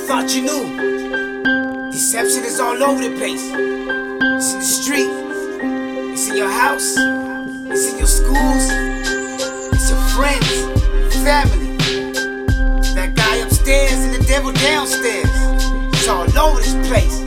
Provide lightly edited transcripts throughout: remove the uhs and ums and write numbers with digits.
thought you knew. Deception is all over the place. It's in the street, it's in your house, it's in your schools, it's your friends, family. That guy upstairs and the devil downstairs. It's all over this place.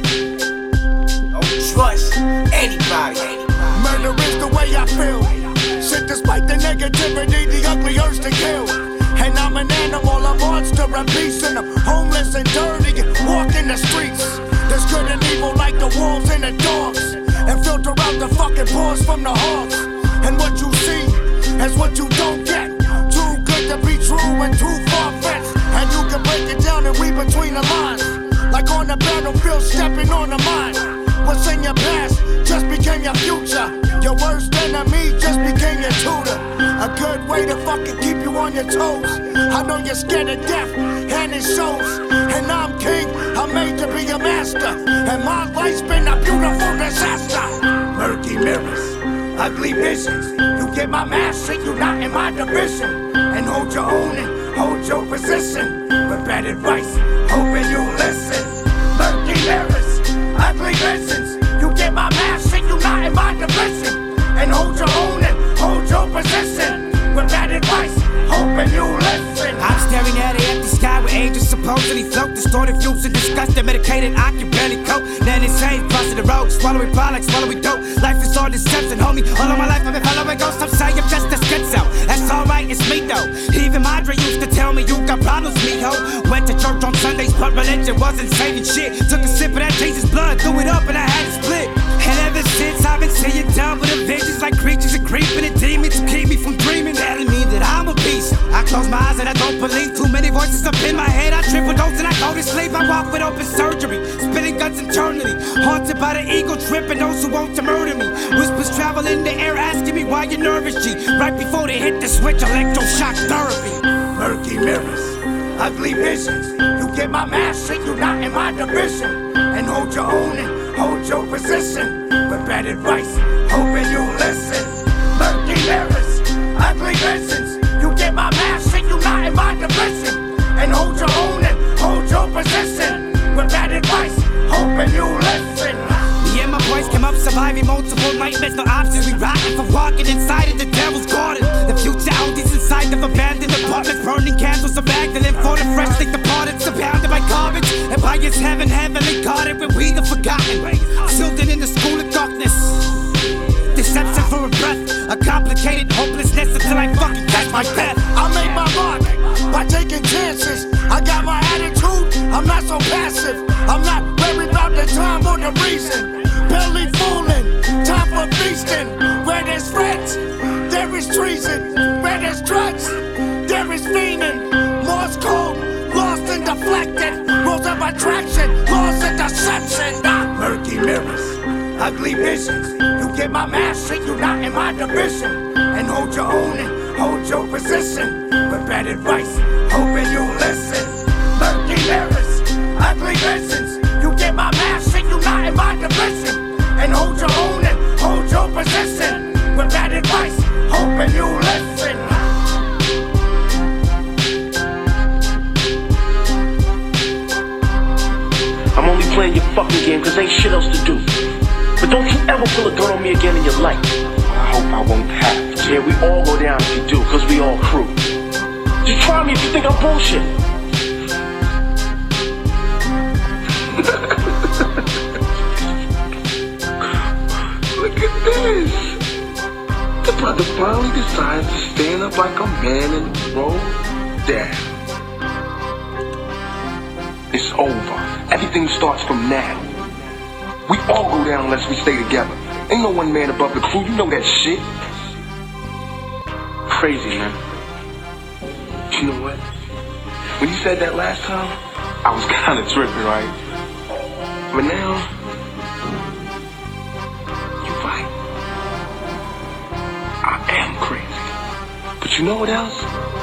Don't trust anybody. Murder is the way I feel. Shit, despite the negativity, the ugly urge to kill. And I'm an animal, a monster, a beast, and I'm homeless and dirty and walking the streets. There's good and evil like the wolves and the dogs, and filter out the fucking pores from the hogs. And what you see is what you don't get. Too good to be true and too far-fetched. And you can break it down and read between the lines, like on the battlefield stepping on the mine. What's in your past just became your future. Your worst enemy just became your tutor. A good way to fucking keep you on your toes. I know you're scared of death, and it shows. And I'm king, I'm made to be a master. And my life's been a beautiful disaster. Murky mirrors, ugly visions. You get my mask, shit, you not in my division. And hold your own and hold your position. With bad advice, hoping you listen. Murky mirrors, ugly visions. You get my mask, shit, you not in my division. And hold your own and hold your position. With bad advice, hoping you listen. I'm staring at an empty sky where angels supposedly float. Distorted views and disgusted, medicated, I can barely cope. Then insane, crossing the road, swallowing products, swallowing dope. Life is all deception, homie. All of my life I've been following ghosts. I'm saying I'm just a schizo. That's alright, it's me though. Even Madre used to tell me you got problems, me ho. Went to church on Sundays, but religion wasn't saving shit. Took a sip of that Jesus blood, threw it up and I had it split. And ever since I've been seeing double the visions like creatures and creeping and demons to keep me from dreaming, telling me that I'm a beast. I close my eyes and I don't believe. Too many voices up in my head. I triple dose and I go to sleep. I walk with open surgery, spitting guts internally, haunted by the ego trip and those who want to murder me. Whispers travel in the air asking me why you're nervous, G. Right before they hit the switch, electroshock therapy. Murky mirrors, ugly visions. You get my mask, shit, you not in my division. And hold your own and hold your position. With bad advice, hoping you listen. Murky mirrors, ugly visions. You get my mask, shit, you not in my division. And hold your own and hold your position. With bad advice, hoping you listen. Me and my boys came up surviving multiple nightmares, no options. We rockin' for walking inside of the devil's garden. The future Audis inside of abandoned apartments, burning candles of Magdalene for the freshly departed, surrounded by garbage. And by his heaven, heavenly guarded when we the forgotten, sealed in the school of darkness. Deception for a breath, a complicated hopelessness until I fucking catch my death. I made my mark by taking chances. I got my attitude, I'm not so passive. I'm not worried about the time or the reason. Barely fooling, time for feasting. Where there's friends, there is treason. Where there's drugs, there is fiending. Morse code, lost and deflected. Rules of attraction, laws and deception. Murky mirrors, ugly visions. You get my mask, shit, you not in my division. And hold your own and hold your position. With bad advice, hoping you listen. Murky mirrors, ugly visions. You get my mask, shit, you not in my division. And hold your own and hold your position. With bad advice, hoping you listen. I'm only playing your fucking game cause ain't shit else to do. But don't you ever pull a gun on me again in your life. I hope I won't have to. Yeah, we all go down if you do, cause we all crew. Just try me if you think I'm bullshit. Look at this. The brother finally decides to stand up like a man and roll down. It's over. Everything starts from now. We all go down unless we stay together. Ain't no one man above the crew, you know that shit. Crazy, man. You know what? When you said that last time, I was kinda tripping, right? But now, you're right. I am crazy. But you know what else?